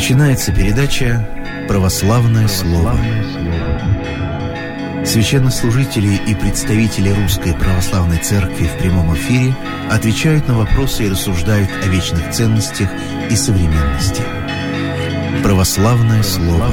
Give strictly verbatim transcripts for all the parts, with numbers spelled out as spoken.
Начинается передача «Православное слово». Священнослужители и представители Русской Православной Церкви в прямом эфире отвечают на вопросы и рассуждают о вечных ценностях и современности. «Православное слово».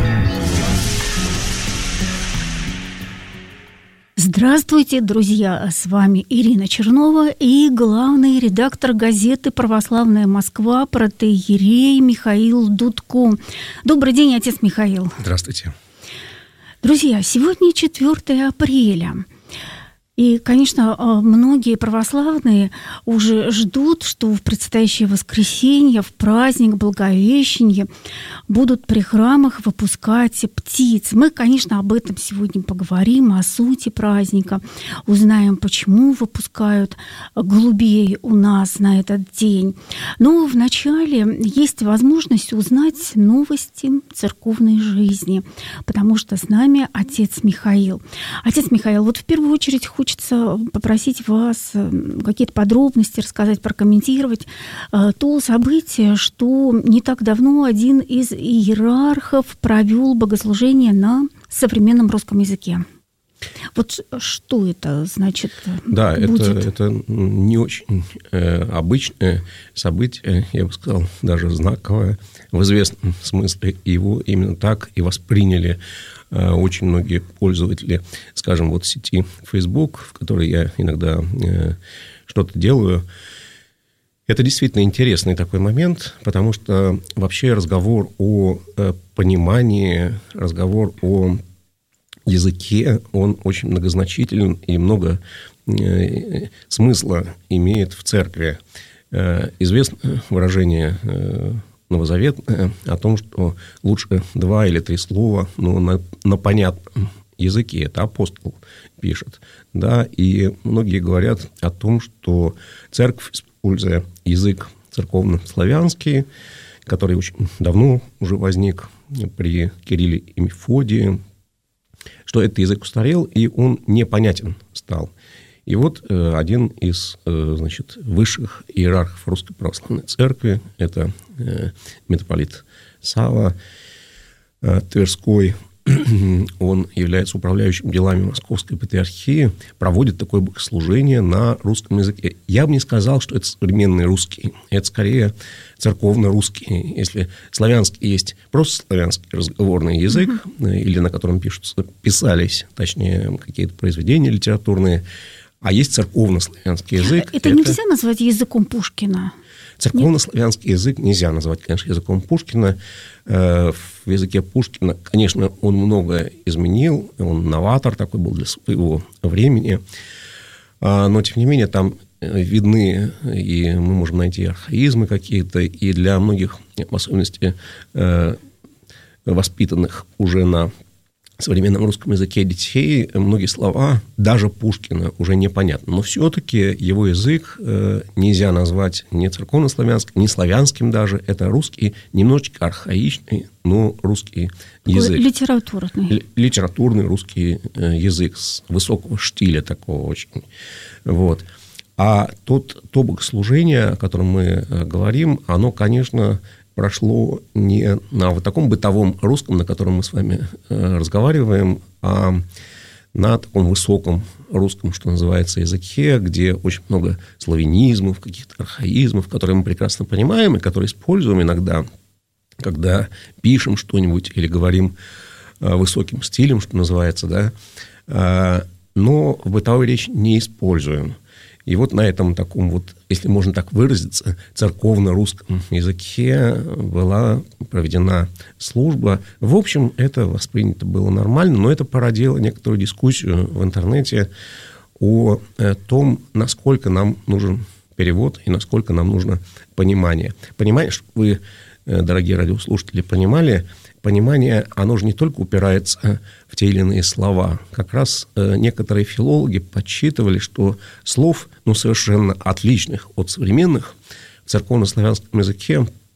Здравствуйте, друзья! С вами Ирина Чернова и главный редактор газеты «Православная Москва» протоиерей Михаил Дудко. Добрый день, отец Михаил. Здравствуйте. Друзья, сегодня четвёртое апреля. И, конечно, многие православные уже ждут, что в предстоящее воскресенье, в праздник Благовещения будут при храмах выпускать птиц. Мы, конечно, об этом сегодня поговорим, о сути праздника, узнаем, почему выпускают голубей у нас на этот день. Но вначале есть возможность узнать новости церковной жизни, потому что с нами отец Михаил. Отец Михаил, вот в первую очередь хочу Хочется попросить вас какие-то подробности рассказать, прокомментировать то событие, что не так давно один из иерархов провел богослужение на современном русском языке. Вот что это значит? Да, будет? это, это не очень э, обычное событие, я бы сказал, даже знаковое. В известном смысле его именно так и восприняли э, очень многие пользователи, скажем, вот сети Facebook, в которой я иногда э, что-то делаю. Это действительно интересный такой момент, потому что вообще разговор о э, понимании, разговор о языке, он очень многозначителен и много э, смысла имеет в церкви. Э, известно выражение э, новозаветное о том, что лучше два или три слова, но на, на понятном языке. Это апостол пишет. Да? И многие говорят о том, что церковь, используя язык церковно-славянский, который очень давно уже возник при Кирилле и Мефодии, что этот язык устарел, и он непонятен стал. И вот э, один из э, значит, высших иерархов Русской Православной Церкви, это э, митрополит Савва э, Тверской, он является управляющим делами Московской Патриархии, проводит такое богослужение на русском языке. Я бы не сказал, что это современный русский, это скорее церковно-русский. Если славянский есть просто славянский разговорный язык, mm-hmm. или на котором пишутся, писались, точнее, какие-то произведения литературные, а есть церковно-славянский язык. Это, это нельзя назвать языком Пушкина? Церковно-славянский язык нельзя назвать, конечно, языком Пушкина. В языке Пушкина, конечно, он многое изменил, он новатор такой был для своего времени, но, тем не менее, там видны, и мы можем найти архаизмы какие-то, и для многих, в особенности воспитанных уже на современном русском языке детей, многие слова, даже Пушкина, уже непонятны. Но все-таки его язык нельзя назвать ни церковно-славянским, ни славянским даже. Это русский, немножечко архаичный, но русский язык. Литературный. Л- литературный русский язык с высокого штиля такого очень. Вот. А тот, то богослужение, о котором мы говорим, оно, конечно, прошло не на вот таком бытовом русском, на котором мы с вами разговариваем, а на таком высоком русском, что называется, языке, где очень много славянизмов, каких-то архаизмов, которые мы прекрасно понимаем и которые используем иногда, когда пишем что-нибудь или говорим высоким стилем, что называется, да, но в бытовой речи не используем. И вот на этом таком вот, если можно так выразиться, церковно-русском языке была проведена служба. В общем, это воспринято было нормально, но это породило некоторую дискуссию в интернете о том, насколько нам нужен перевод и насколько нам нужно понимание. Понимание, чтобы вы, дорогие радиослушатели, понимали, понимание, оно же не только упирается в те или иные слова. Как раз некоторые филологи подсчитывали, что слов, ну, совершенно отличных от современных в церковно-славянском языке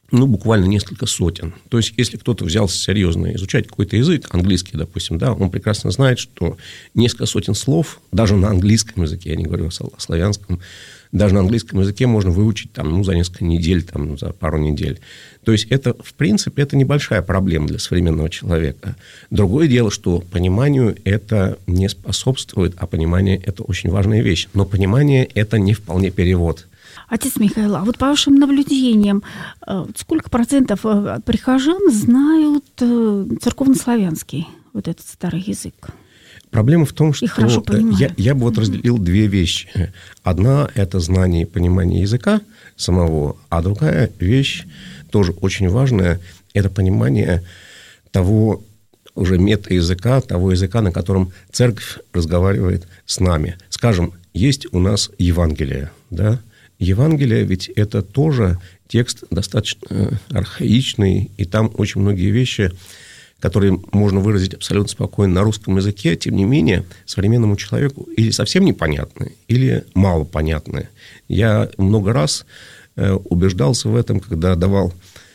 ну, буквально несколько сотен. То есть, если кто-то взялся серьезно изучать какой-то язык, английский, допустим, да, он прекрасно знает, что несколько сотен слов, даже на английском языке, я не говорю о славянском, даже на английском языке можно выучить там, ну, за несколько недель, там, за пару недель. То есть, это, в принципе, это небольшая проблема для современного человека. Другое дело, что пониманию это не способствует, а понимание – это очень важная вещь. Но понимание – это не вполне перевод. Отец Михаил, а вот по вашим наблюдениям, сколько процентов прихожан знают церковнославянский, вот этот старый язык? Проблема в том, что я, я бы вот разделил две вещи. Одна – это знание и понимание языка самого, а другая вещь, тоже очень важная, это понимание того уже мета-языка, того языка, на котором церковь разговаривает с нами. Скажем, есть у нас Евангелие, да? Евангелие ведь это тоже текст достаточно архаичный, и там очень многие вещи, которые можно выразить абсолютно спокойно на русском языке, тем не менее, современному человеку или совсем непонятны, или мало понятны. Я много раз убеждался в этом, когда давал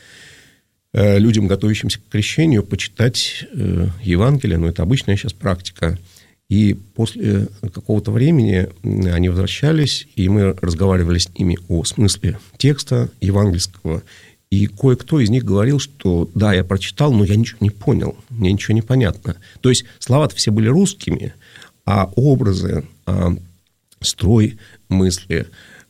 людям, готовящимся к крещению, почитать Евангелие, но это обычная сейчас практика. И после какого-то времени они возвращались, и мы разговаривали с ними о смысле текста евангельского. И кое-кто из них говорил, что да, я прочитал, но я ничего не понял, мне ничего не понятно. То есть слова-то все были русскими, а образы, а строй мысли,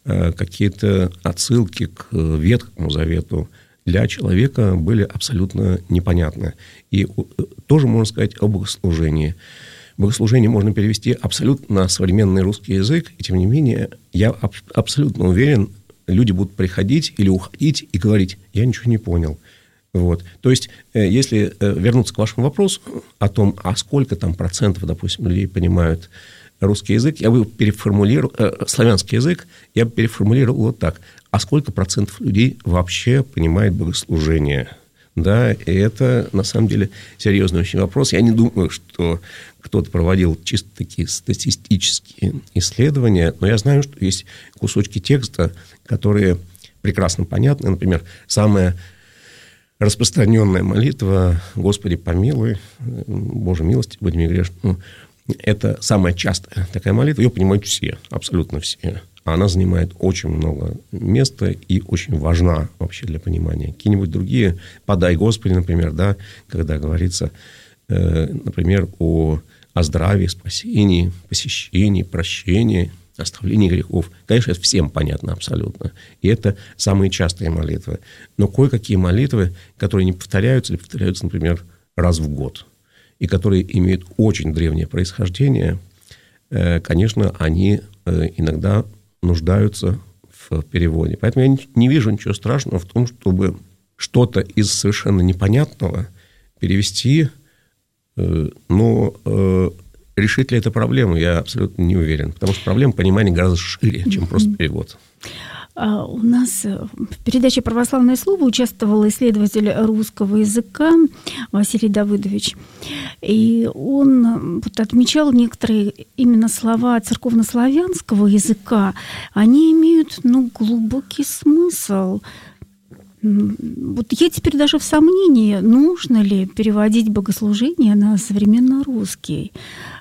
какие-то отсылки к Ветхому Завету для человека были абсолютно непонятны. И тоже можно сказать о богослужении. Богослужение можно перевести абсолютно на современный русский язык, и тем не менее, я аб- абсолютно уверен, люди будут приходить или уходить и говорить: я ничего не понял. Вот. То есть, если вернуться к вашему вопросу о том, а сколько там процентов, допустим, людей понимают русский язык, я бы переформулировал, э, славянский язык, я бы переформулировал вот так: а сколько процентов людей вообще понимает богослужение? Да, и это, на самом деле, серьезный очень вопрос. Я не думаю, что кто-то проводил чисто такие статистические исследования, но я знаю, что есть кусочки текста, которые прекрасно понятны. Например, самая распространенная молитва «Господи, помилуй, Боже милости, будь мне грешным». Это самая частая такая молитва. Ее понимают все, абсолютно все. Она занимает очень много места и очень важна вообще для понимания. Какие-нибудь другие «Подай, Господи», например, да, когда говорится, э, например, о, о здравии, спасении, посещении, прощении, оставлении грехов. Конечно, это всем понятно абсолютно. И это самые частые молитвы. Но кое-какие молитвы, которые не повторяются, или повторяются, например, раз в год, и которые имеют очень древнее происхождение, э, конечно, они э, иногда нуждаются в переводе. Поэтому я не вижу ничего страшного в том, чтобы что-то из совершенно непонятного перевести, но решит ли это проблему, я абсолютно не уверен, потому что проблема понимания гораздо шире, чем просто перевод. У нас в передаче «Православное слово» участвовал исследователь русского языка Василий Давыдович. И он вот отмечал некоторые именно слова церковнославянского языка. Они имеют, ну, глубокий смысл. Вот я теперь даже в сомнении, нужно ли переводить богослужение на современно русский.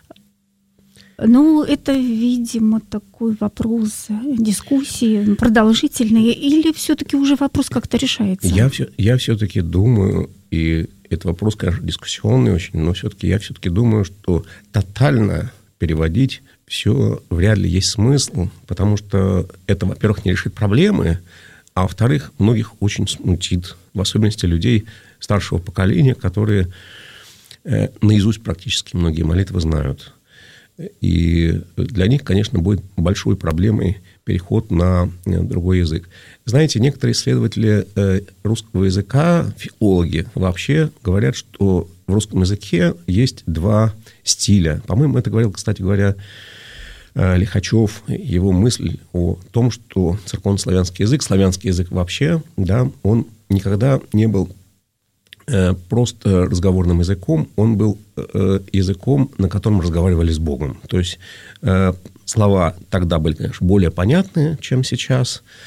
Ну, это, видимо, такой вопрос дискуссии продолжительный, или все-таки уже вопрос как-то решается? Я, все, я все-таки думаю, и это вопрос, конечно, дискуссионный очень, но все-таки я все-таки думаю, что тотально переводить все вряд ли есть смысл, потому что это, во-первых, не решит проблемы, а во-вторых, многих очень смутит, в особенности людей старшего поколения, которые э, наизусть практически многие молитвы знают. И для них, конечно, будет большой проблемой переход на другой язык. Знаете, некоторые исследователи русского языка, филологи вообще, говорят, что в русском языке есть два стиля. По-моему, это говорил, кстати говоря, Лихачев. Его мысль о том, что церковнославянский язык, славянский язык вообще, да, он никогда не был просто разговорным языком, он был языком, на котором разговаривали с Богом. То есть слова тогда были, конечно, более понятны, чем сейчас,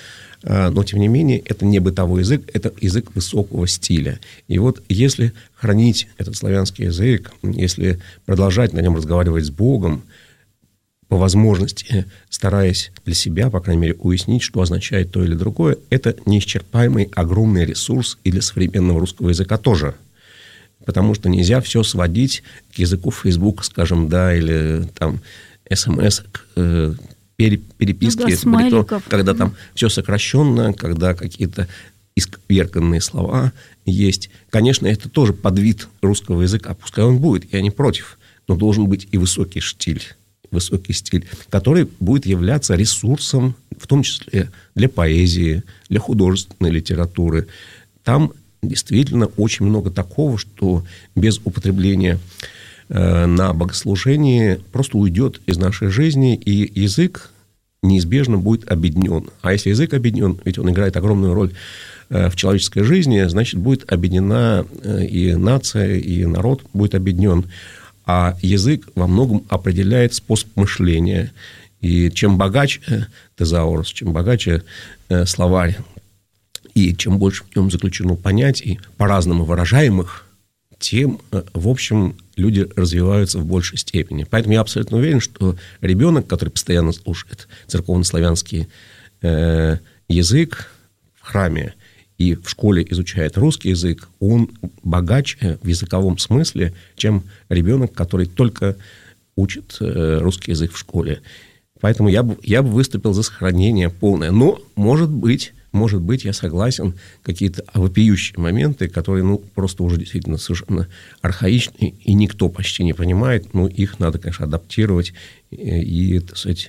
но, тем не менее, это не бытовой язык, это язык высокого стиля. И вот если хранить этот славянский язык, если продолжать на нем разговаривать с Богом, по возможности, стараясь для себя, по крайней мере, уяснить, что означает то или другое, это неисчерпаемый огромный ресурс и для современного русского языка тоже. Потому что нельзя все сводить к языку Facebook, скажем, да, или там смс, э, переписки, ну, да, когда там все сокращенно, когда какие-то исковерканные слова есть. Конечно, это тоже подвид русского языка, пускай он будет, я не против, но должен быть и высокий стиль. высокий стиль, который будет являться ресурсом, в том числе для поэзии, для художественной литературы. Там действительно очень много такого, что без употребления э, на богослужении просто уйдет из нашей жизни, и язык неизбежно будет обеднен. А если язык обеднен, ведь он играет огромную роль э, в человеческой жизни, значит, будет обеднена э, и нация, и народ будет обеднен. А язык во многом определяет способ мышления. И чем богаче тезаурус, чем богаче э, словарь, и чем больше в нем заключено понятий, по-разному выражаемых, тем, э, в общем, люди развиваются в большей степени. Поэтому я абсолютно уверен, что ребенок, который постоянно слушает церковнославянский э, язык в храме, и в школе изучает русский язык, он богаче в языковом смысле, чем ребенок, который только учит русский язык в школе. Поэтому я бы, я бы выступил за сохранение полное. Но, может быть, может быть, я согласен, какие-то вопиющие моменты, которые, ну, просто уже действительно совершенно архаичны, и никто почти не понимает, но их надо, конечно, адаптировать и, и так сказать,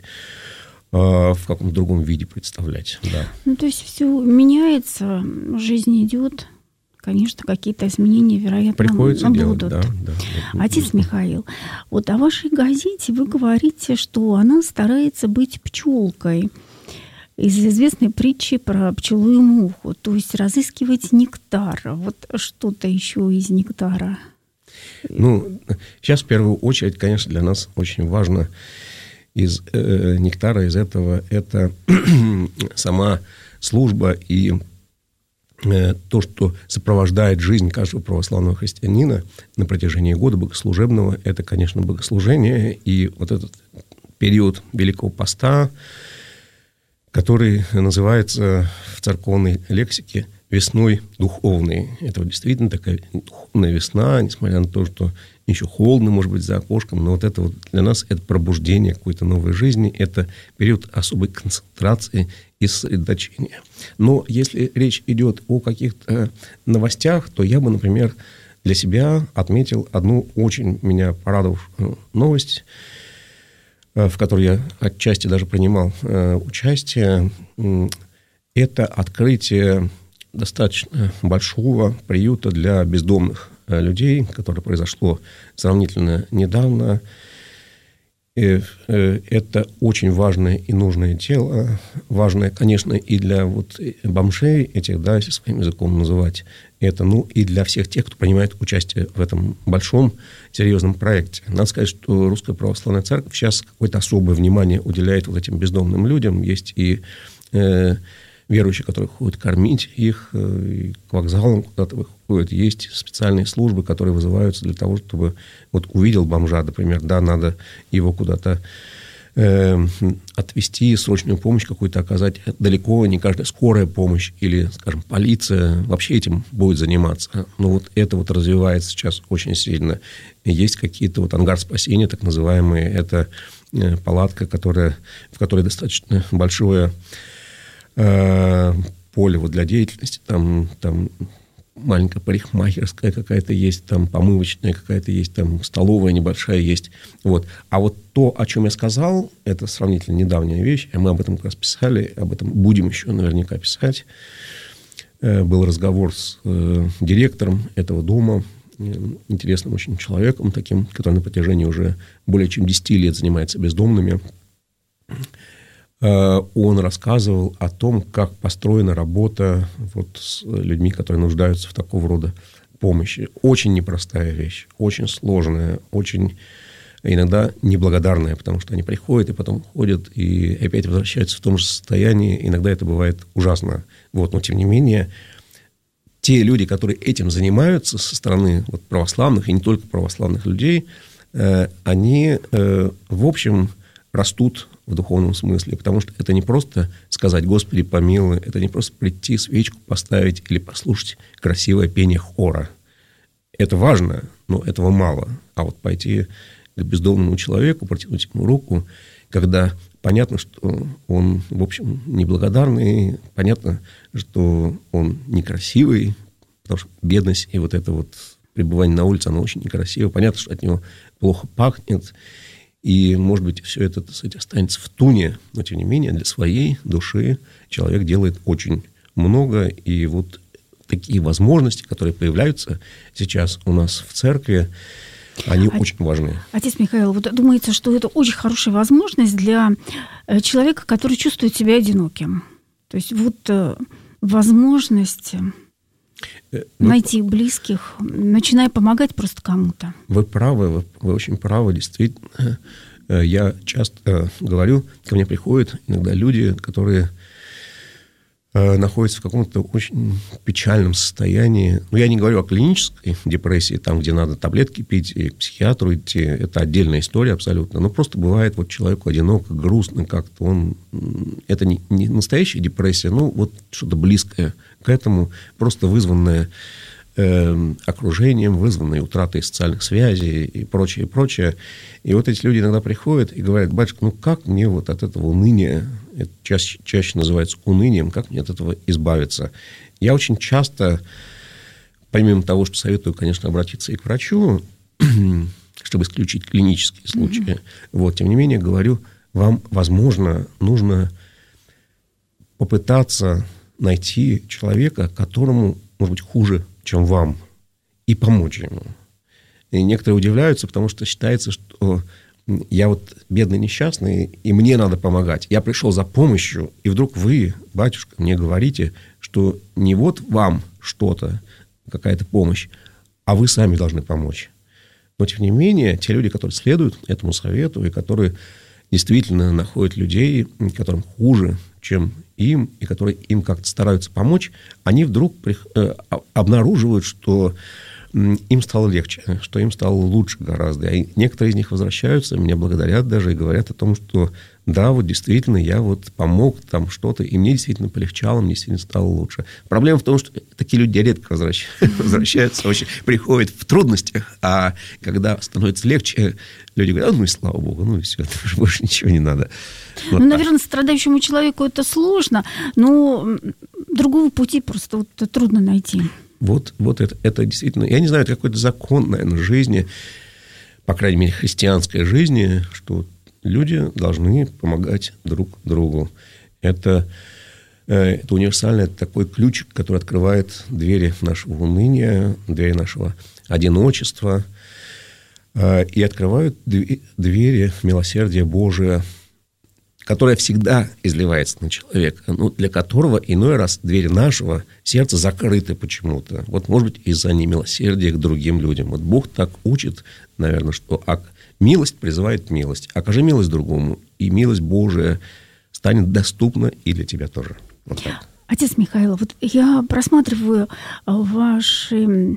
в каком-то другом виде представлять. Да. Ну, то есть все меняется, жизнь идет, конечно, какие-то изменения, вероятно, приходится будут. Делать, да, да, Отец да. Михаил, вот о вашей газете вы говорите, что она старается быть пчелкой из известной притчи про пчелу и муху, то есть разыскивать нектар. Вот что-то еще из нектара. Ну, сейчас в первую очередь, конечно, для нас очень важно из э, нектара, из этого, это сама служба и э, то, что сопровождает жизнь каждого православного христианина на протяжении года богослужебного, это, конечно, богослужение. И вот этот период Великого Поста, который называется в церковной лексике весной духовной. Это вот действительно такая духовная весна, несмотря на то, что еще холодно, может быть, за окошком, но вот это вот для нас это пробуждение какой-то новой жизни, это период особой концентрации и сосредоточения. Но если речь идет о каких-то новостях, то я бы, например, для себя отметил одну очень меня порадовавшую новость, в которой я отчасти даже принимал участие. Это открытие достаточно большого приюта для бездомных людей, которое произошло сравнительно недавно. И это очень важное и нужное дело. Важное, конечно, и для вот бомжей этих, да, если своим языком называть это, ну, и для всех тех, кто принимает участие в этом большом, серьезном проекте. Надо сказать, что Русская Православная Церковь сейчас какое-то особое внимание уделяет вот этим бездомным людям. Есть и э, верующие, которые ходят кормить их, и к вокзалам куда-то выходят. Есть специальные службы, которые вызываются для того, чтобы вот увидел бомжа, например, да, надо его куда-то э, отвезти, срочную помощь какую-то оказать. Далеко не каждая скорая помощь или, скажем, полиция вообще этим будет заниматься. Но вот это вот развивается сейчас очень сильно. Есть какие-то вот ангар спасения, так называемые. Это э, палатка, которая, в которой достаточно большое поле вот для деятельности, там, там маленькая парикмахерская какая-то есть, там помывочная какая-то есть, там столовая небольшая есть. Вот. А вот то, о чем я сказал, это сравнительно недавняя вещь, и мы об этом как раз писали, об этом будем еще наверняка писать. Был разговор с директором этого дома, интересным очень человеком таким, который на протяжении уже более чем десять лет занимается бездомными. Он рассказывал о том, как построена работа вот с людьми, которые нуждаются в такого рода помощи. Очень непростая вещь, очень сложная, очень иногда неблагодарное, потому что они приходят и потом уходят, и опять возвращаются в том же состоянии. Иногда это бывает ужасно. Вот. Но, тем не менее, те люди, которые этим занимаются со стороны вот, православных, и не только православных людей, э, они, э, в общем, растут в духовном смысле, потому что это не просто сказать «Господи, помилуй», это не просто прийти, свечку поставить или послушать красивое пение хора. Это важно, но этого мало. А вот пойти к бездомному человеку, протянуть ему руку, когда понятно, что он, в общем, неблагодарный, понятно, что он некрасивый, потому что бедность и вот это вот пребывание на улице, оно очень некрасиво. Понятно, что от него плохо пахнет, и, может быть, все это, так сказать, останется в туне, но, тем не менее, для своей души человек делает очень много, и вот такие возможности, которые появляются сейчас у нас в церкви, они а, очень важны. Отец Михаил, вот думается, что это очень хорошая возможность для человека, который чувствует себя одиноким. То есть вот возможность вы, найти близких, начиная помогать просто кому-то. Вы правы, вы, вы очень правы, действительно. Я часто говорю, ко мне приходят иногда люди, которые находятся в каком-то очень печальном состоянии. Ну, я не говорю о клинической депрессии, там, где надо таблетки пить и к психиатру идти. Это отдельная история абсолютно. Но просто бывает вот человеку одиноко, грустно как-то. Он... Это не, не настоящая депрессия, ну, вот что-то близкое к этому, просто вызванное э, окружением, вызванное утратой социальных связей и прочее, и прочее. И вот эти люди иногда приходят и говорят: батюшка, ну, как мне вот от этого уныния, это чаще, чаще называется унынием, как мне от этого избавиться? Я очень часто, помимо того, что советую, конечно, обратиться и к врачу, чтобы исключить клинические случаи, mm-hmm. вот, тем не менее, говорю, вам, возможно, нужно попытаться найти человека, которому, может быть, хуже, чем вам, и помочь ему. И некоторые удивляются, потому что считается, что я вот бедный, несчастный, и мне надо помогать. Я пришел за помощью, и вдруг вы, батюшка, мне говорите, что не вот вам что-то, какая-то помощь, а вы сами должны помочь. Но, тем не менее, те люди, которые следуют этому совету, и которые действительно находят людей, которым хуже, чем им, и которые им как-то стараются помочь, они вдруг обнаруживают, что им стало легче, что им стало лучше гораздо. И некоторые из них возвращаются, меня благодарят даже и говорят о том, что да, вот действительно, я вот помог там что-то, и мне действительно полегчало, мне действительно стало лучше. Проблема в том, что такие люди редко возвращаются, очень приходят в трудностях, а когда становится легче, люди говорят: ну и слава богу, ну и все, больше ничего не надо. Вот ну, так. Наверное, страдающему человеку это сложно, но другого пути просто вот трудно найти. Вот, вот это, это действительно... Я не знаю, это какой-то закон, наверное, жизни, по крайней мере, христианской жизни, что люди должны помогать друг другу. Это, это универсальный такой ключик, который открывает двери нашего уныния, двери нашего одиночества и открывают двери милосердия Божия, которая всегда изливается на человека, ну, для которого иной раз двери нашего сердца закрыты почему-то. Вот, может быть, из-за немилосердия к другим людям. Вот Бог так учит, наверное, что милость призывает милость. Окажи милость другому, и милость Божия станет доступна и для тебя тоже. Вот так. Отец Михаил, вот я просматриваю ваши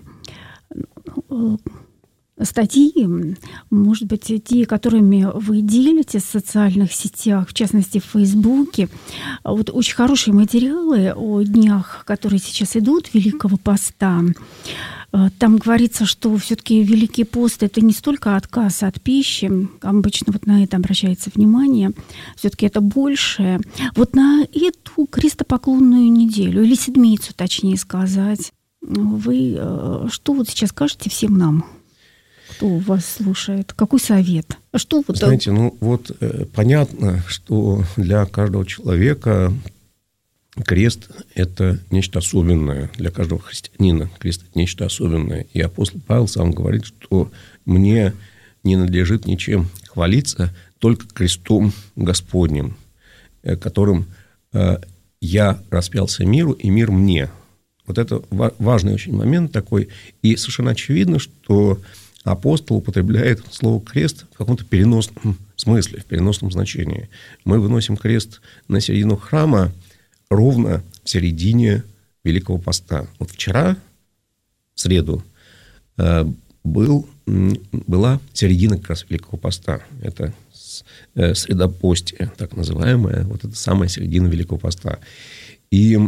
статьи, может быть, те, которыми вы делитесь в социальных сетях, в частности, в Фейсбуке. Вот очень хорошие материалы о днях, которые сейчас идут, Великого Поста. Там говорится, что все-таки Великий пост – это не столько отказ от пищи, обычно вот на это обращается внимание, все-таки это большее. Вот на эту крестопоклонную неделю, или седмицу, точнее сказать, вы что вот сейчас скажете всем нам? Кто вас слушает? Какой совет? Что вот... Знаете, ну вот э, понятно, что для каждого человека крест – это нечто особенное. Для каждого христианина крест – это нечто особенное. И апостол Павел сам говорит, что мне не надлежит ничем хвалиться, только крестом Господним, э, которым э, я распялся миру, и мир мне. Вот это важный очень момент такой. И совершенно очевидно, что апостол употребляет слово «крест» в каком-то переносном смысле, в переносном значении. Мы выносим крест на середину храма ровно в середине Великого Поста. Вот вчера, в среду, был, была середина как раз Великого Поста. Это средопостие, так называемое. Вот это самая середина Великого Поста. И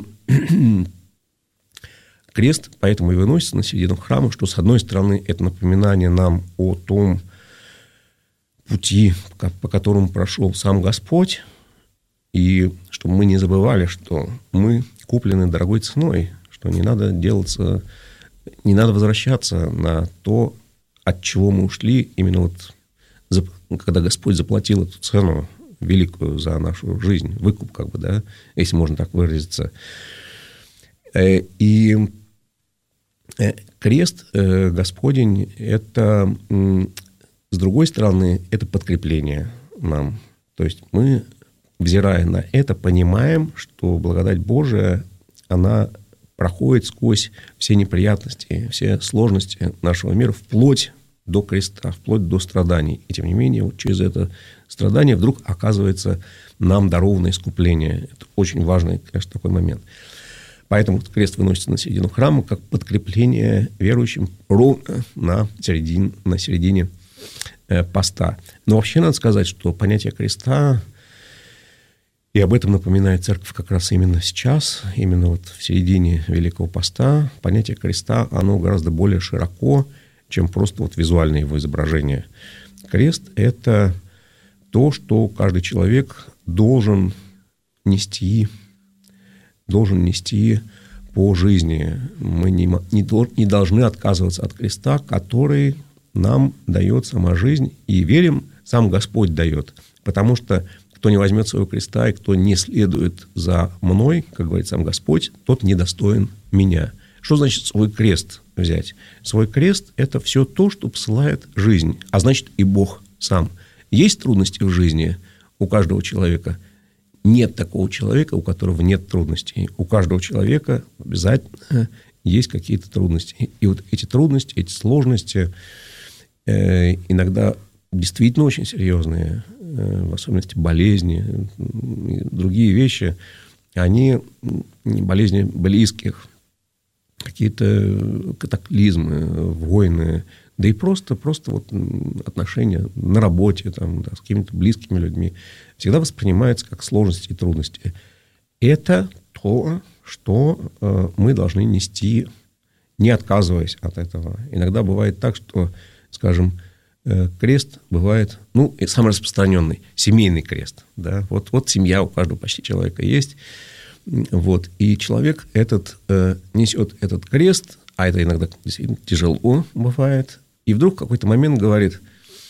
крест поэтому и выносится на середину храма, что, с одной стороны, это напоминание нам о том пути, по которому прошел сам Господь, и чтобы мы не забывали, что мы куплены дорогой ценой, что не надо делаться, не надо возвращаться на то, от чего мы ушли, именно вот когда Господь заплатил эту цену великую за нашу жизнь, выкуп, как бы, да, если можно так выразиться. И крест Господень – это, с другой стороны, это подкрепление нам. То есть мы, взирая на это, понимаем, что благодать Божия, она проходит сквозь все неприятности, все сложности нашего мира, вплоть до креста, вплоть до страданий. И тем не менее, вот через это страдание вдруг оказывается нам даровано искупление. Это очень важный, конечно, такой момент. Поэтому крест выносится на середину храма как подкрепление верующим ровно на середине, на середине поста. Но вообще надо сказать, что понятие креста, и об этом напоминает церковь как раз именно сейчас, именно вот в середине Великого Поста, понятие креста, оно гораздо более широко, чем просто вот визуальное его изображение. Крест – это то, что каждый человек должен нести, должен нести по жизни. Мы не, не, не должны отказываться от креста, который нам дает сама жизнь, и верим, сам Господь дает. Потому что кто не возьмет своего креста и кто не следует за мной, как говорит сам Господь, тот недостоин меня. Что значит свой крест взять? Свой крест – это все то, что посылает жизнь, а значит и Бог сам. Есть трудности в жизни у каждого человека? Нет такого человека, у которого нет трудностей. У каждого человека обязательно есть какие-то трудности. И вот эти трудности, эти сложности э, иногда действительно очень серьезные, э, в особенности болезни, и другие вещи, они болезни близких, какие-то катаклизмы, войны, да и просто, просто вот отношения на работе там, да, с какими-то близкими людьми всегда воспринимаются как сложности и трудности. Это то, что э, мы должны нести, не отказываясь от этого. Иногда бывает так, что, скажем, э, крест бывает, ну, самый распространенный, семейный крест. Да? Вот, вот семья у каждого почти человека есть. Вот, и человек этот э, несет этот крест, а это иногда действительно тяжело бывает, и вдруг в какой-то момент говорит: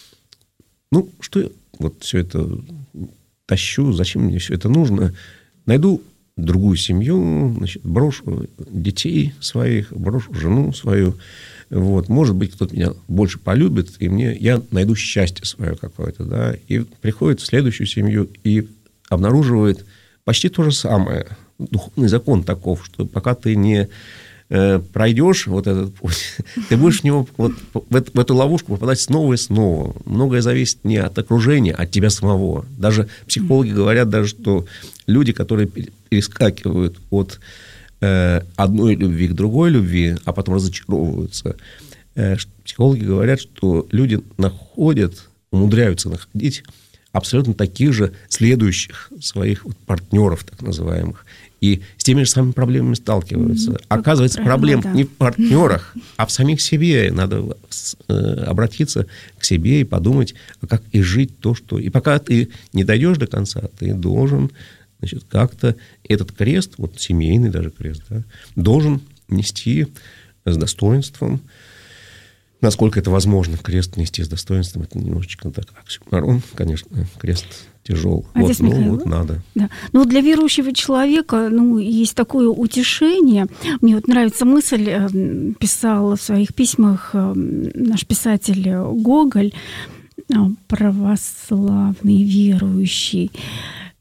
ну, что я вот все это тащу, зачем мне все это нужно? Найду другую семью, значит, брошу детей своих, брошу жену свою. Вот, может быть, кто-то меня больше полюбит, и мне, я найду счастье свое какое-то. Да? И приходит в следующую семью и обнаруживает почти то же самое. Духовный закон таков, что пока ты не э, пройдешь вот этот путь, ты будешь в него, вот, в, эту, в эту ловушку попадать снова и снова. Многое зависит не от окружения, а от тебя самого. Даже психологи говорят, даже, что люди, которые перескакивают от э, одной любви к другой любви, а потом разочаровываются, э, психологи говорят, что люди находят, умудряются находить абсолютно таких же следующих своих вот партнеров, так называемых, и с теми же самыми проблемами сталкиваются. Mm-hmm. Оказывается, проблема да. не в партнерах, а в самих себе. Надо обратиться к себе и подумать, как и жить то, что... И пока ты не дойдешь до конца, ты должен, значит, как-то этот крест, вот семейный даже крест, да, должен нести с достоинством. Насколько это возможно, крест нести с достоинством, это немножечко так оксюморон, конечно, крест тяжел. Вот, ну, вот надо. Да. Ну, для верующего человека, ну, есть такое утешение. Мне вот нравится мысль, писал в своих письмах наш писатель Гоголь, православный верующий.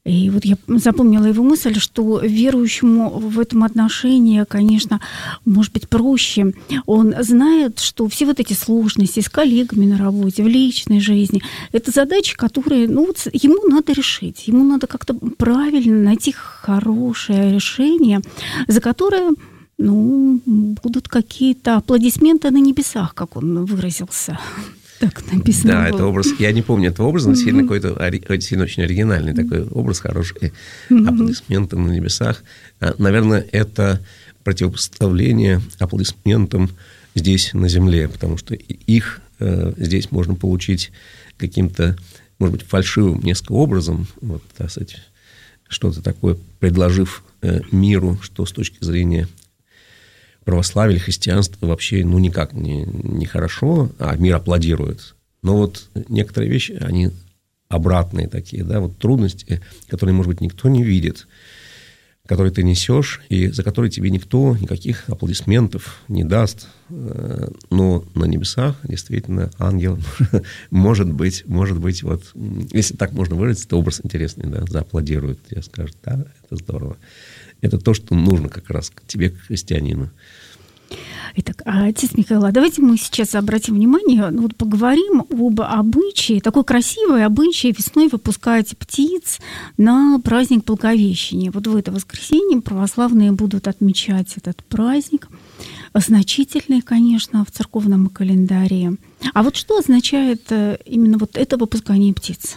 И вот я запомнила его мысль, что верующему в этом отношении, конечно, может быть проще. Он знает, что все вот эти сложности с коллегами на работе, в личной жизни, это задачи, которые, ну, вот ему надо решить. Ему надо как-то правильно найти хорошее решение, за которое, ну, будут какие-то аплодисменты на небесах, как он выразился. Так написано Да, было. это образ, я не помню этого образа, но mm-hmm. сильно какой-то, сильно очень оригинальный mm-hmm. такой образ, хороший, mm-hmm. аплодисменты на небесах. Наверное, это противопоставление аплодисментам здесь, на земле, потому что их э, здесь можно получить каким-то, может быть, фальшивым несколько образом, вот, так сказать, что-то такое, предложив э, миру, что с точки зрения православие или христианство вообще, ну, никак не, не хорошо, а мир аплодирует. Но вот некоторые вещи, они обратные такие, да, вот трудности, которые, может быть, никто не видит, которые ты несешь, и за которые тебе никто никаких аплодисментов не даст. Но на небесах действительно ангел может быть, может быть, вот, если так можно выразиться, то образ интересный, да, зааплодирует, тебе скажут, да, это здорово. Это то, что нужно как раз тебе, как христианину. Итак, отец Михаил, а давайте мы сейчас обратим внимание, ну, вот поговорим об обычае, такой красивый обычай весной выпускать птиц на праздник Благовещения. Вот в это воскресенье православные будут отмечать этот праздник, значительный, конечно, в церковном календаре. А вот что означает именно вот это выпускание птиц?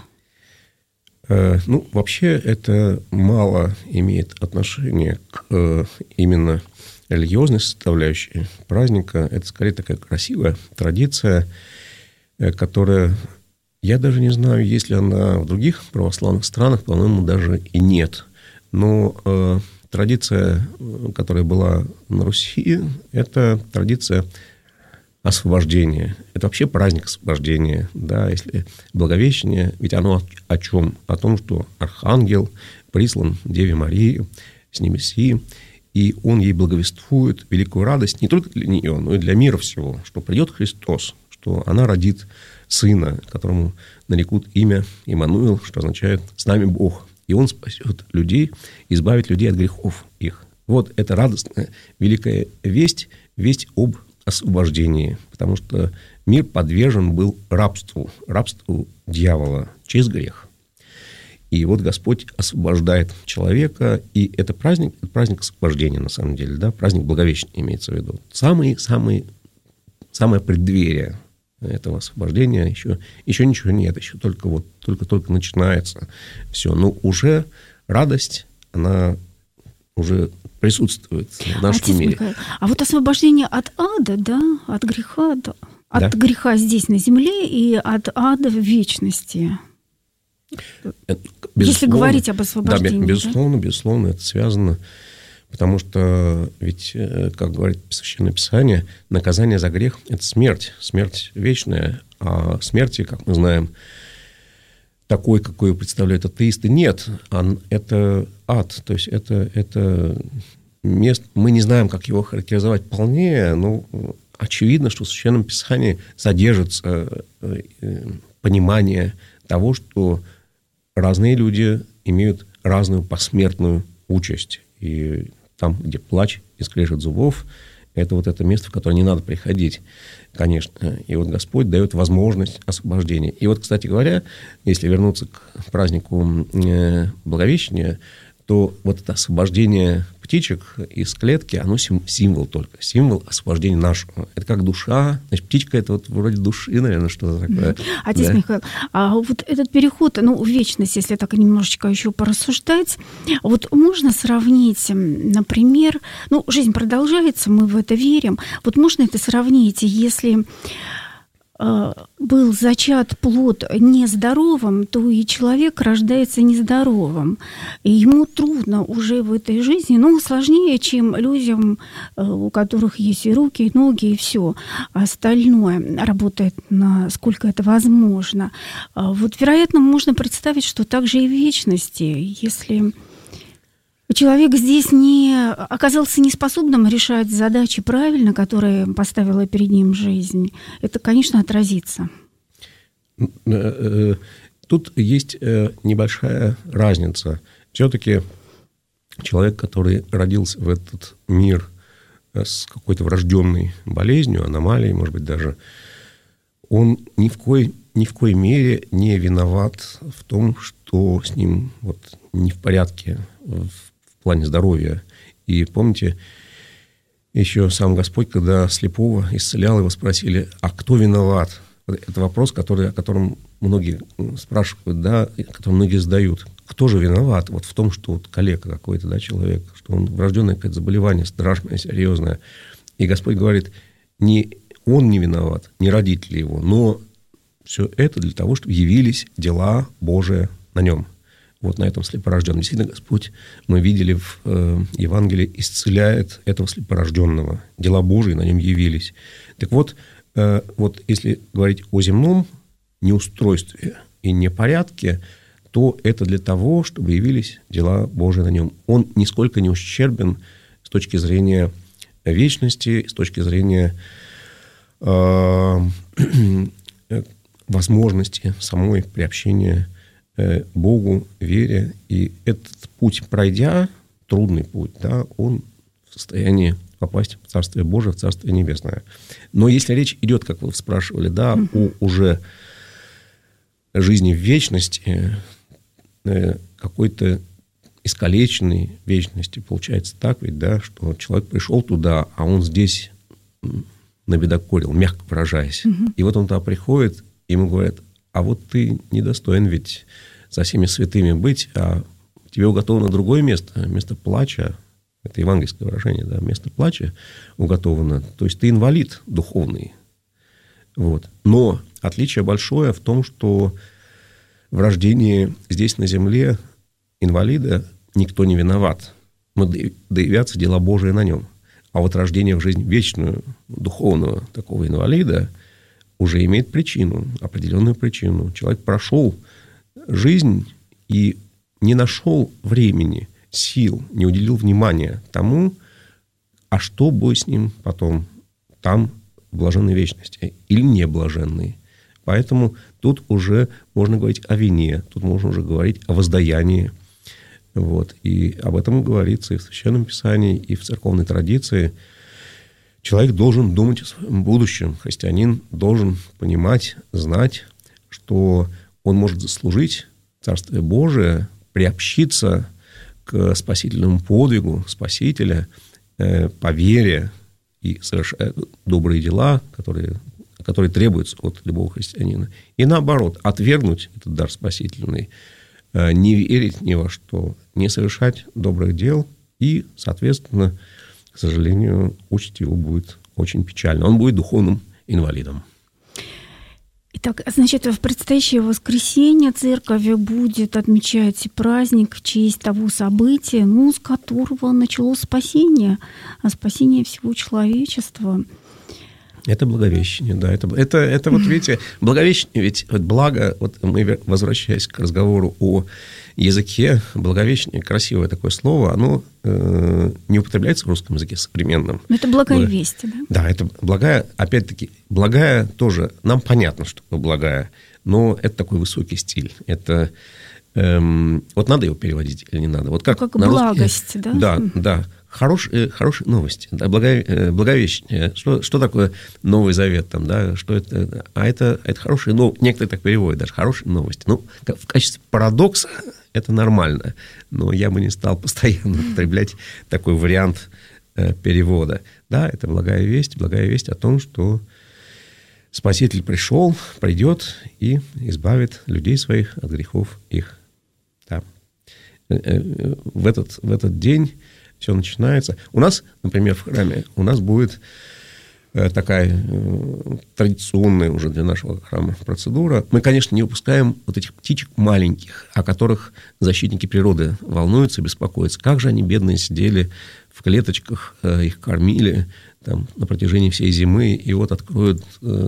Ну, вообще это мало имеет отношение к именно религиозной составляющей праздника. Это скорее такая красивая традиция, которая, я даже не знаю, есть ли она в других православных странах, по-моему, даже и нет. Но э, традиция, которая была на Руси, это традиция освобождения. Это вообще праздник освобождения, да, если Благовещение, ведь оно о чем? О том, что архангел прислан Деве Марии с небеси, и он ей благовествует великую радость не только для нее, но и для мира всего, что придет Христос, что она родит сына, которому нарекут имя Иммануил, что означает «с нами Бог», и он спасет людей, избавит людей от грехов их. Вот это радостная великая весть, весть об освобождении, потому что мир подвержен был рабству, рабству дьявола через грех. И вот Господь освобождает человека, и это праздник, это праздник освобождения, на самом деле, да, праздник Благовещения имеется в виду. Самый, самый, самое преддверие этого освобождения, еще, еще ничего нет, еще только вот, только-только начинается все. Но уже радость, она уже присутствует в нашем Отец мире. Михаил, а вот освобождение от ада, да, от греха, да, от да. греха здесь на земле и от ада в вечности. Если говорить об освобождении. Да, безусловно, да? безусловно, это связано, потому что ведь, как говорит Священное Писание, наказание за грех – это смерть, смерть вечная, а смерти, как мы знаем, такой, какой представляют атеисты, нет, это ад, то есть это, это место, мы не знаем, как его характеризовать полнее, но очевидно, что в Священном Писании содержится понимание того, что разные люди имеют разную посмертную участь. И там, где плач и скрежет зубов, это вот это место, в которое не надо приходить, конечно. И вот Господь дает возможность освобождения. И вот, кстати говоря, если вернуться к празднику Благовещения, то вот это освобождение птичек из клетки, оно символ только, символ освобождения нашего. Это как душа, значит, птичка – это вот вроде души, наверное, что-то такое. Отец да. Михаил, а вот этот переход, ну, в вечность, если так немножечко еще порассуждать, вот можно сравнить, например, ну, жизнь продолжается, мы в это верим, вот можно это сравнить, если был зачат плод нездоровым, то и человек рождается нездоровым. И ему трудно уже в этой жизни, но сложнее, чем людям, у которых есть и руки, и ноги, и все остальное работает, насколько это возможно. Вот, вероятно, можно представить, что также и в вечности, если человек здесь не оказался неспособным решать задачи правильно, которые поставила перед ним жизнь, это, конечно, отразится. тут есть небольшая разница. Все-таки человек, который родился в этот мир с какой-то врожденной болезнью, аномалией, может быть, даже, он ни в коей, ни в коей мере не виноват в том, что с ним вот не в порядке в, в плане здоровья. И помните, еще сам Господь, когда слепого исцелял, его спросили, а кто виноват? Это вопрос, который, о котором многие спрашивают, да, который многие задают. Кто же виноват вот в том, что вот калека какой-то, да, человек, что он врожденное какое-то заболевание, страшное, серьезное. И Господь говорит, не он не виноват, не родители его, но все это для того, чтобы явились дела Божии на нем. Вот на этом слепорожденном. Действительно, Господь, мы видели в э, Евангелии, исцеляет этого слепорожденного. Дела Божии на нем явились. Так вот, э, вот если говорить о земном неустройстве и непорядке, то это для того, чтобы явились дела Божии на нем. Он нисколько не ущербен с точки зрения вечности, с точки зрения э, возможности самой приобщения э, Богу, вере. И этот путь пройдя, трудный путь, да, он в состоянии попасть в Царствие Божие, в Царствие Небесное. Но если речь идет, как вы спрашивали, да, о уже жизни в вечности, какой-то искалеченной вечности. Получается так ведь, да, что человек пришел туда, а он здесь набедокурил, мягко выражаясь. Угу. И вот он туда приходит, и ему говорят, а вот ты недостоин ведь со всеми святыми быть, а тебе уготовано другое место, место плача. Это евангельское выражение, да, место плача уготовано. То есть ты инвалид духовный. Вот. Но отличие большое в том, что в рождении здесь на земле инвалида никто не виноват, но да явятся дела Божии на нем. А вот рождение в жизнь вечную духовного такого инвалида уже имеет причину, определенную причину. Человек прошел жизнь и не нашел времени, сил, не уделил внимания тому, а что будет с ним потом там, в блаженной вечности, или не блаженной. Поэтому тут уже можно говорить о вине, тут можно уже говорить о воздаянии. Вот. И об этом говорится и в Священном Писании, и в церковной традиции. Человек должен думать о своем будущем. Христианин должен понимать, знать, что он может заслужить Царствие Божие, приобщиться к спасительному подвигу Спасителя э, по вере и совершая добрые дела, которые... который требуется от любого христианина. И наоборот, отвергнуть этот дар спасительный, не верить ни во что, не совершать добрых дел, и, соответственно, к сожалению, участь его будет очень печально. Он будет духовным инвалидом. Итак, значит, в предстоящее воскресенье церковь будет отмечать праздник в честь того события, ну, с которого началось спасение, а спасение всего человечества. Это Благовещение, да. Это, это, это вот, видите, Благовещение, ведь вот благо, вот мы, возвращаясь к разговору о языке, Благовещение, красивое такое слово, оно э, не употребляется в русском языке современном. Но это благая Благо... весть, да? Да, это благая, опять-таки, благая тоже, нам понятно, что благая, но это такой высокий стиль. Это, эм, вот надо его переводить или не надо? Вот как, как благость, русский... да? Да, да. Хорошие, хорошие новости, да, благо, Благовещение. Что, что такое Новый Завет? Там, да, что это? А это, это хорошие новости. Некоторые так переводят, даже хорошие новости. Ну, в качестве парадокса это нормально, но я бы не стал постоянно употреблять такой вариант э, перевода. Да, это благая весть, благая весть о том, что Спаситель пришел, придет и избавит людей своих от грехов их. Да. В этот, в этот день все начинается. У нас, например, в храме, у нас будет такая традиционная уже для нашего храма процедура. Мы, конечно, не выпускаем вот этих птичек маленьких, о которых защитники природы волнуются, беспокоятся. Как же они, бедные, сидели в клеточках, их кормили там, на протяжении всей зимы, и вот откроют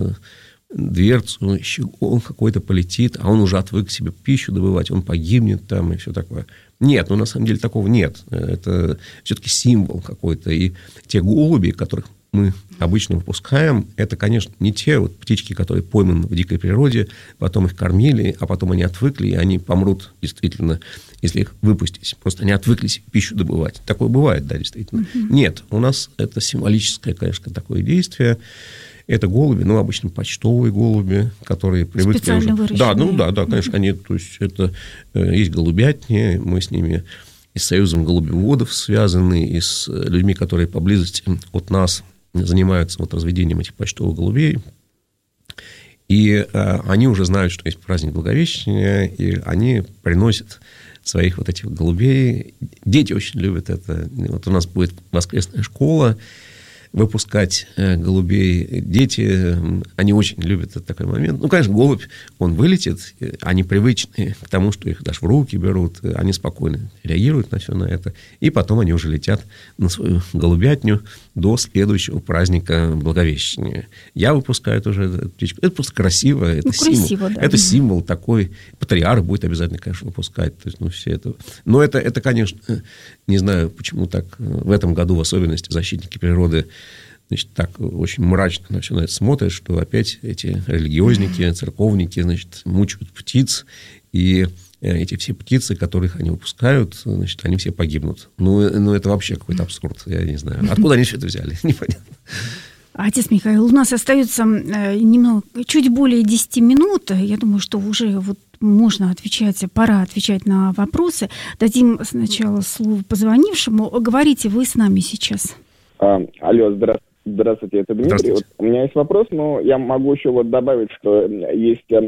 дверцу, щегол какой-то полетит, а он уже отвык себе пищу добывать, он погибнет там и все такое. Нет, ну на самом деле такого нет. Это все-таки символ какой-то. И те голуби, которых мы обычно выпускаем, это, конечно, не те вот птички, которые пойманы в дикой природе, потом их кормили, а потом они отвыкли, и они помрут действительно, если их выпустить. Просто они отвыклись пищу добывать. Такое бывает, да, действительно. Mm-hmm. Нет, у нас это символическое, конечно, такое действие. Это голуби, ну, обычно почтовые голуби, которые привыкли специально уже... выращенные. Да, ну, да, да, конечно, они, то есть, это есть голубятни, мы с ними и с Союзом голубеводов связаны, и с людьми, которые поблизости от нас занимаются вот разведением этих почтовых голубей. И а, они уже знают, что есть праздник Благовещения, и они приносят своих вот этих голубей. Дети очень любят это. Вот у нас будет воскресная школа, выпускать голубей. Дети, они очень любят этот такой момент. Ну, конечно, голубь, он вылетит, они привычны к тому, что их даже в руки берут, они спокойно реагируют на все на это, и потом они уже летят на свою голубятню до следующего праздника Благовещения. Я выпускаю тоже эту птичку. Это просто красиво, это ну, символ. Красиво, да. Это символ такой. Патриарх будет обязательно, конечно, выпускать. То есть, ну, все это... Но это, это, конечно, не знаю, почему так в этом году в особенности защитники природы, значит, так очень мрачно на все на это смотрят, что опять эти религиозники, церковники, значит, мучают птиц, и эти все птицы, которых они выпускают, значит, они все погибнут. Ну, ну это вообще какой-то абсурд, я не знаю. Откуда они все это взяли? Непонятно. Отец Михаил, у нас остается немного, чуть более десять минут. Я думаю, что уже вот можно отвечать, пора отвечать на вопросы. Дадим сначала слово позвонившему. Говорите, вы с нами сейчас. А, алло, здравствуйте. Здравствуйте, это Дмитрий. Вот у меня есть вопрос, но я могу еще вот добавить, что есть э,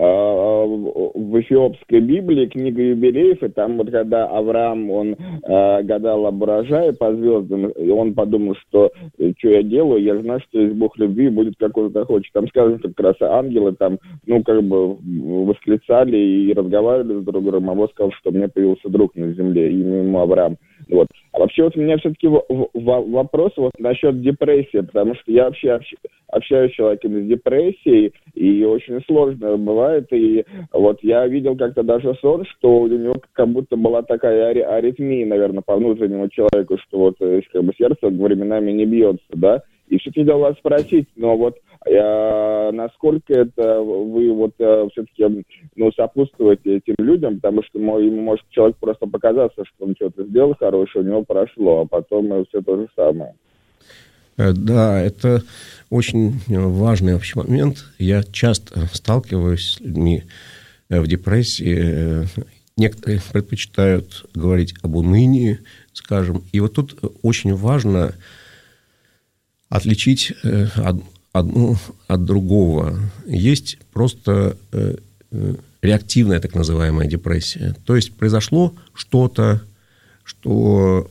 в эфиопской Библии книга юбилеев, и там вот когда Авраам, он э, гадал об урожае по звездам, и он подумал, что что я делаю, я знаю, что есть Бог любви, будет как он захочет. Там сказано, что как раз ангелы там, ну, как бы восклицали и разговаривали с друг другом, а Бог сказал, что у меня появился друг на земле, имя ему Авраам. Вот. А вообще вот у меня все-таки в- в- вопрос вот насчет депрессии, потому что я вообще общ- общаюсь с человеком с депрессией, и очень сложно бывает, и вот я видел как-то даже сон, что у него как будто была такая ари- аритмия, наверное, по внутреннему человеку, что вот как бы сердце временами не бьется, да, и все-таки хотел вас спросить, но вот а, насколько это вы вот а, все-таки ну, сопутствуете этим людям, потому что ему может человек просто показаться, что он что-то сделал хорошее, у него прошло, а потом все то же самое. Да, это очень важный вообще момент. Я часто сталкиваюсь с людьми в депрессии. Некоторые предпочитают говорить об унынии, скажем. И вот тут очень важно отличить одно от другого. Есть просто реактивная так называемая депрессия. То есть произошло что-то, что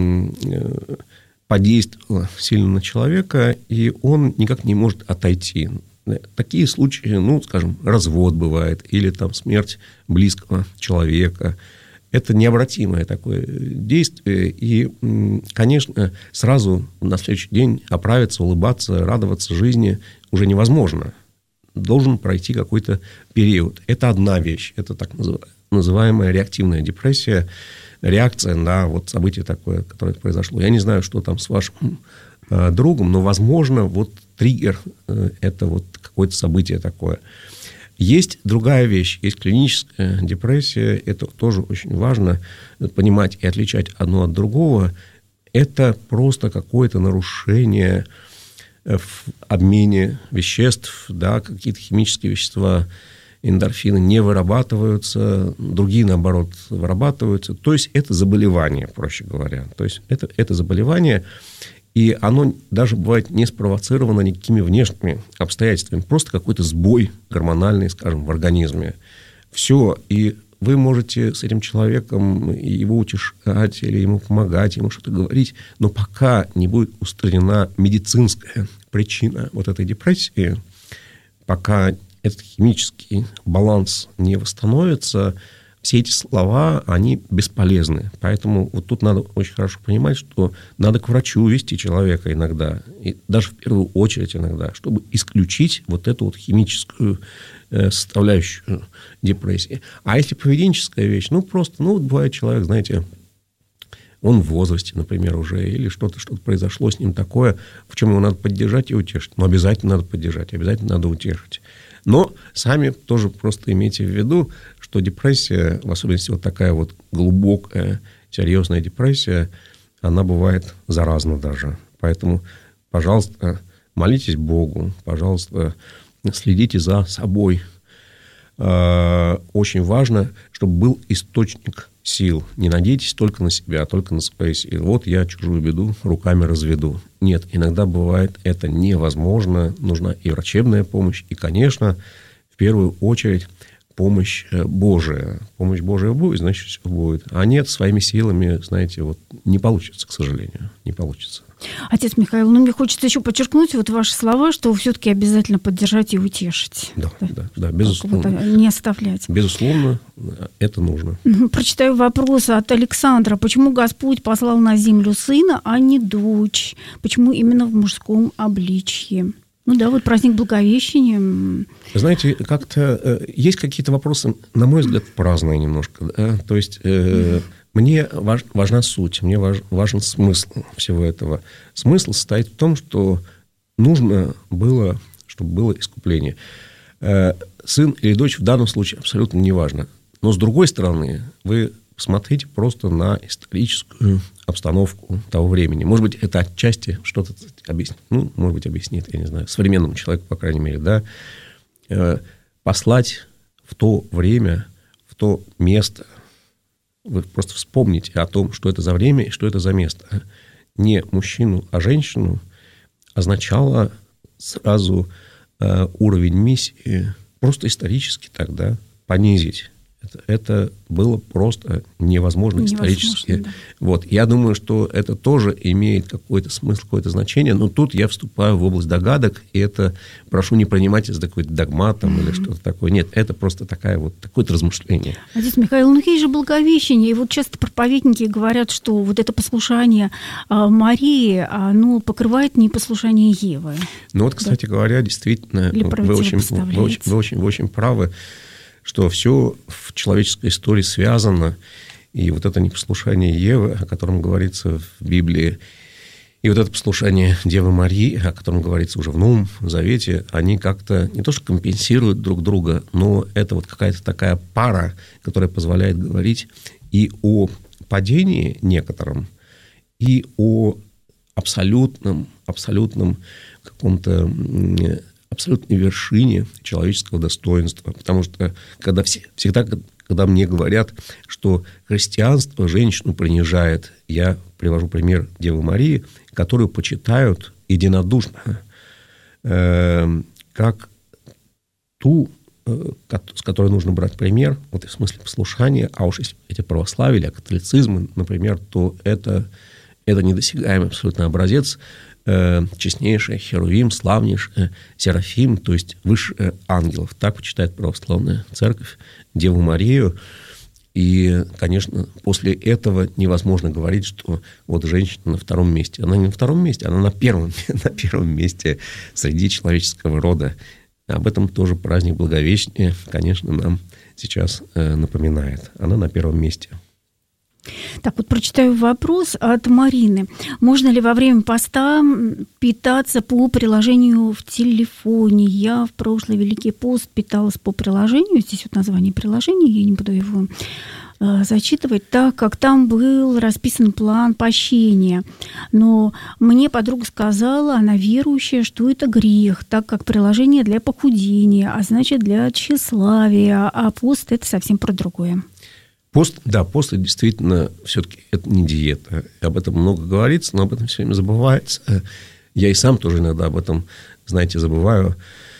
подействовало сильно на человека, и он никак не может отойти. Такие случаи, ну, скажем, развод бывает, или там смерть близкого человека. Это необратимое такое действие, и, конечно, сразу на следующий день оправиться, улыбаться, радоваться жизни уже невозможно. Должен пройти какой-то период. Это одна вещь, это так называемая реактивная депрессия, реакция на вот событие такое, которое произошло. Я не знаю, что там с вашим э, другом, но, возможно, вот триггер э, – это вот какое-то событие такое. Есть другая вещь, есть клиническая депрессия, это тоже очень важно понимать и отличать одно от другого. Это просто какое-то нарушение в обмене веществ, да, какие-то химические вещества, эндорфины не вырабатываются, другие, наоборот, вырабатываются. То есть, это заболевание, проще говоря. То есть, это, это заболевание, и оно даже бывает не спровоцировано никакими внешними обстоятельствами. Просто какой-то сбой гормональный, скажем, в организме. Все. И вы можете с этим человеком его утешать или ему помогать, ему что-то говорить, но пока не будет устранена медицинская причина вот этой депрессии, пока этот химический баланс не восстановится, все эти слова, они бесполезны. Поэтому вот тут надо очень хорошо понимать, что надо к врачу вести человека иногда, и даже в первую очередь иногда, чтобы исключить вот эту вот химическую составляющую депрессии. А если поведенческая вещь, ну, просто, ну, вот бывает человек, знаете, он в возрасте, например, уже, или что-то, что-то произошло с ним такое, в чем его надо поддержать и утешить. Но обязательно надо поддержать, обязательно надо утешить. Но сами тоже просто имейте в виду, что депрессия, в особенности вот такая вот глубокая, серьезная депрессия, она бывает заразна даже. Поэтому, пожалуйста, молитесь Богу, пожалуйста, следите за собой. Очень важно, чтобы был источник сил. Не надейтесь только на себя, а только на свои силы. Вот я чужую беду руками разведу. Нет, иногда бывает это невозможно. Нужна и врачебная помощь, и, конечно, в первую очередь помощь Божия. Помощь Божия будет, значит, все будет. А нет, своими силами, знаете, вот не получится, к сожалению. Не получится. Отец Михаил, ну, мне хочется еще подчеркнуть вот ваши слова, что все-таки обязательно поддержать и утешить. Да, да, да, да, безусловно. Вот, не оставлять. Безусловно, это нужно. Прочитаю вопрос от Александра. Почему Господь послал на землю сына, а не дочь? Почему именно в мужском обличье? Ну да, вот праздник Благовещения. Знаете, как-то э, есть какие-то вопросы, на мой взгляд, праздные немножко. Да? То есть э, мне важ, важна суть, мне важ, важен смысл всего этого. Смысл состоит в том, что нужно было, чтобы было искупление. Э, сын или дочь в данном случае абсолютно не важно. Но с другой стороны, вы посмотрите просто на историческую обстановку того времени. Может быть, это отчасти что-то объяснит. Ну, может быть, объяснит, я не знаю, современному человеку, по крайней мере, да. Э, послать в то время, в то место. Вы просто вспомните о том, что это за время и что это за место. Не мужчину, а женщину означало сразу э, уровень миссии просто исторически тогда понизить. Это, это было просто невозможно, невозможно исторически. Да. Вот. Я думаю, что это тоже имеет какой-то смысл, какое-то значение, но тут я вступаю в область догадок, и это, прошу не принимать это за какой-то догмат там, mm-hmm. или что-то такое. Нет, это просто такая вот, такое-то размышление. Отец Михаил, ну есть же Благовещение, и вот часто проповедники говорят, что вот это послушание Марии, оно покрывает непослушание Евы. Ну вот, кстати да. говоря, действительно, вы очень, вы, очень, вы, очень, вы очень правы, что все в человеческой истории связано, и вот это непослушание Евы, о котором говорится в Библии, и вот это послушание Девы Марии, о котором говорится уже в Новом Завете, они как-то не то что компенсируют друг друга, но это вот какая-то такая пара, которая позволяет говорить и о падении некотором, и о абсолютном, абсолютном каком-то абсолютной вершине человеческого достоинства. Потому что когда все, всегда, когда мне говорят, что христианство женщину принижает, я привожу пример Девы Марии, которую почитают единодушно, э, как ту, э, с которой нужно брать пример, вот в смысле послушания, а уж если эти православие или католицизм, например, то это, это недосягаемый абсолютно образец, честнейшая Херувим, славнейшая Серафим, то есть выше ангелов. Так почитает православная церковь Деву Марию. И, конечно, после этого невозможно говорить, что вот женщина на втором месте. Она не на втором месте, она на первом, на первом месте среди человеческого рода. Об этом тоже праздник Благовещения, конечно, нам сейчас напоминает. Она на первом месте. Так, вот прочитаю вопрос от Марины. Можно ли во время поста питаться по приложению в телефоне? Я в прошлый Великий пост питалась по приложению. Здесь вот название приложения, я не буду его э, зачитывать, так как там был расписан план пощения. Но мне подруга сказала, она верующая, что это грех, так как приложение для похудения, а значит для тщеславия, а пост – это совсем про другое. Пост, да, пост действительно все-таки это не диета. Об этом много говорится, но об этом все время забывается. Я и сам тоже иногда об этом, знаете, забываю,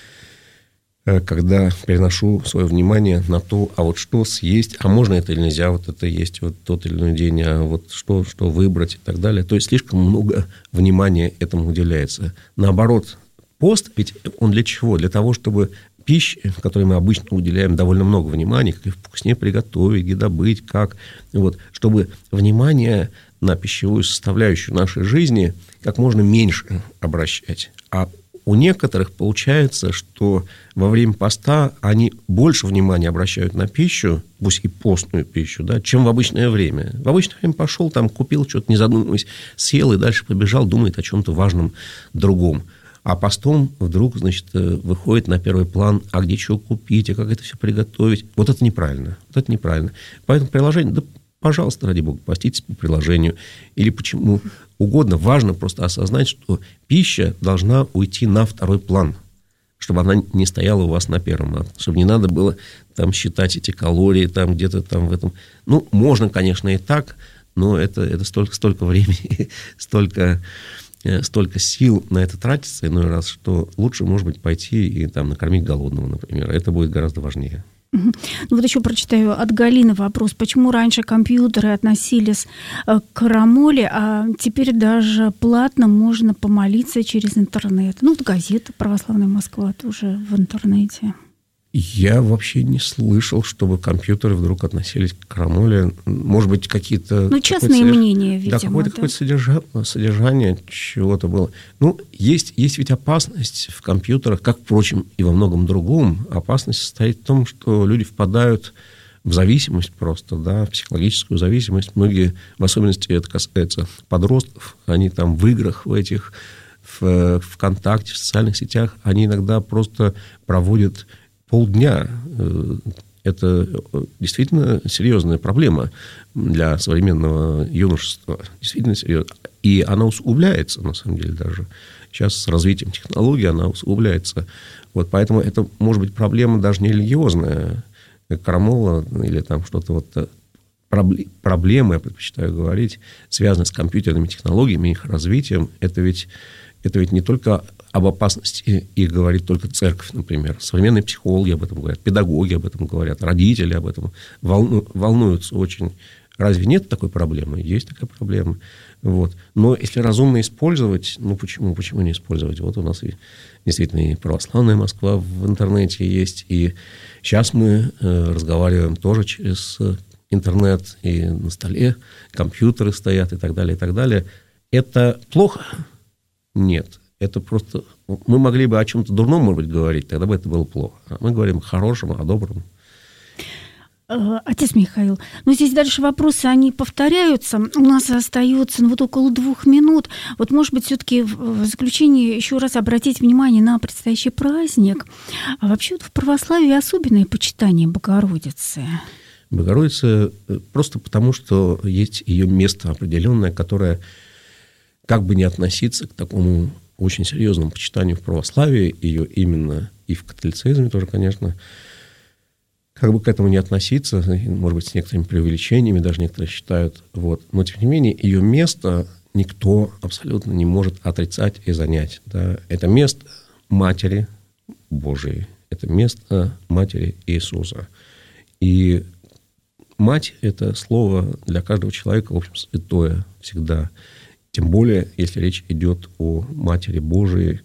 когда переношу свое внимание на то, а вот что съесть, а можно это или нельзя, вот это есть вот тот или иной день, а вот что, что выбрать и так далее. То есть слишком много внимания этому уделяется. Наоборот, пост, ведь он для чего? Для того, чтобы пищи, которой мы обычно уделяем довольно много внимания, как их вкуснее приготовить, где добыть, как, вот, чтобы внимание на пищевую составляющую нашей жизни как можно меньше обращать, а у некоторых получается, что во время поста они больше внимания обращают на пищу, пусть и постную пищу, да, чем в обычное время. В обычное время пошел, там, купил что-то, не задумываясь, съел и дальше побежал, думает о чем-то важном другом. А постом вдруг, значит, выходит на первый план, а где что купить, а как это все приготовить. Вот это неправильно. Вот это неправильно. Поэтому приложение, да, пожалуйста, ради бога, поститесь по приложению. Или почему угодно. Важно просто осознать, что пища должна уйти на второй план, чтобы она не стояла у вас на первом. Чтобы не надо было там считать эти калории там где-то там в этом. Ну, можно, конечно, и так, но это, это столько, столько времени, столько... столько сил на это тратится иной раз, что лучше, может быть, пойти и там накормить голодного, например. Это будет гораздо важнее. Ну вот еще прочитаю от Галины вопрос. Почему раньше компьютеры относились к крамоле, а теперь даже платно можно помолиться через интернет? Ну, вот газета «Православная Москва» тоже в интернете. Я вообще не слышал, чтобы компьютеры вдруг относились к крамоле. Может быть, какие-то... Ну, частные содерж... мнения, видимо. Да, какое-то, да? какое-то содержа... содержание чего-то было. Ну, есть, есть ведь опасность в компьютерах, как, впрочем, и во многом другом. Опасность состоит в том, что люди впадают в зависимость просто, да, в психологическую зависимость. Многие, в особенности это касается подростков, они там в играх в этих, в ВКонтакте, в социальных сетях, они иногда просто проводят... полдня. Это действительно серьезная проблема для современного юношества. Действительно серьезная. И она усугубляется, на самом деле, даже. Сейчас с развитием технологий она усугубляется. Вот, поэтому это может быть проблема даже не религиозная. Крамола или там что-то вот... Проблемы, я предпочитаю говорить, связанные с компьютерными технологиями, их развитием. Это ведь, это ведь не только... об опасности их говорит только церковь, например. Современные психологи об этом говорят, педагоги об этом говорят, родители об этом волну, волнуются очень. Разве нет такой проблемы? Есть такая проблема. Вот. Но если разумно использовать, ну почему, почему не использовать? Вот у нас и, действительно и православная Москва в интернете есть, и сейчас мы э, разговариваем тоже через интернет, и на столе компьютеры стоят, и так далее, и так далее. Это плохо? Нет. Это просто... Мы могли бы о чем-то дурном, может быть, говорить, тогда бы это было плохо. А мы говорим о хорошем, о добром. Отец Михаил, ну здесь дальше вопросы, они повторяются. У нас остается ну, вот около двух минут. Вот, может быть, все-таки в заключение еще раз обратить внимание на предстоящий праздник. А вообще в православии особенное почитание Богородицы. Богородица просто потому, что есть ее место определенное, которое, как бы не относиться к такому очень серьезному почитанию в православии, ее именно и в католицизме тоже, конечно, как бы к этому не относиться, может быть, с некоторыми преувеличениями, даже некоторые считают, вот, но, тем не менее, ее место никто абсолютно не может отрицать и занять. Да. Это место Матери Божией, это место Матери Иисуса. И мать – это слово для каждого человека, в общем, святое всегда. Тем более, если речь идет о Матери Божией,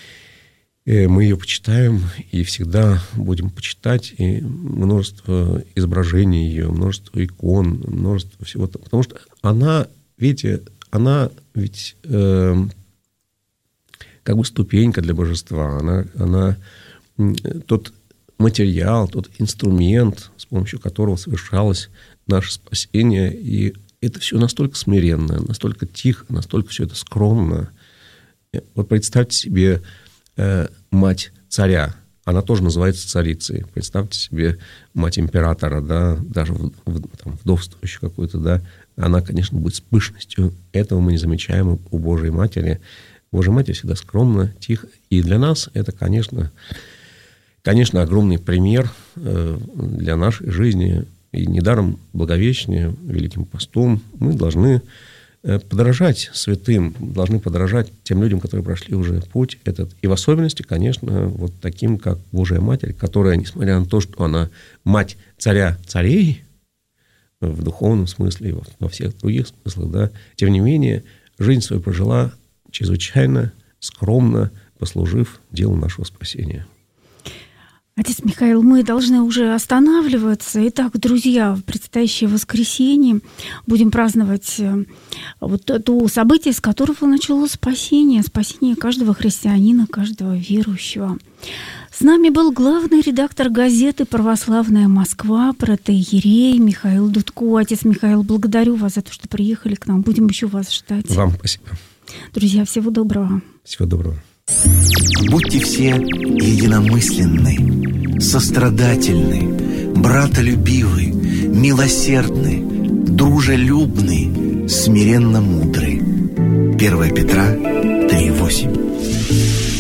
мы ее почитаем и всегда будем почитать, и множество изображений ее, множество икон, множество всего. Потому что она, видите, она ведь э, как бы ступенька для божества. Она, она тот материал, тот инструмент, с помощью которого совершалось наше спасение. И это все настолько смиренно, настолько тихо, настолько все это скромно. Вот представьте себе э, мать царя. Она тоже называется царицей. Представьте себе мать императора, да, даже в, в, там, вдовствующую какую-то, да. Она, конечно, будет с пышностью. Этого мы не замечаем у Божьей Матери. Божья Матерь всегда скромна, тихо. И для нас это, конечно, конечно, огромный пример э, для нашей жизни. И недаром Благовещение, Великим постом, мы должны подражать святым, должны подражать тем людям, которые прошли уже путь этот. И в особенности, конечно, вот таким, как Божия Матерь, которая, несмотря на то, что она мать царя царей, в духовном смысле и во всех других смыслах, да, тем не менее, жизнь свою прожила чрезвычайно скромно, послужив делу нашего спасения. Отец Михаил, мы должны уже останавливаться. Итак, друзья, в предстоящее воскресенье будем праздновать вот то событие, с которого началось спасение, спасение каждого христианина, каждого верующего. С нами был главный редактор газеты «Православная Москва», протоиерей Михаил Дудко. Отец Михаил, благодарю вас за то, что приехали к нам. Будем еще вас ждать. Вам спасибо. Друзья, всего доброго. Всего доброго. Будьте все единомысленны, сострадательны, братолюбивы, милосердны, дружелюбны, смиренно мудры. первое Петра три восемь.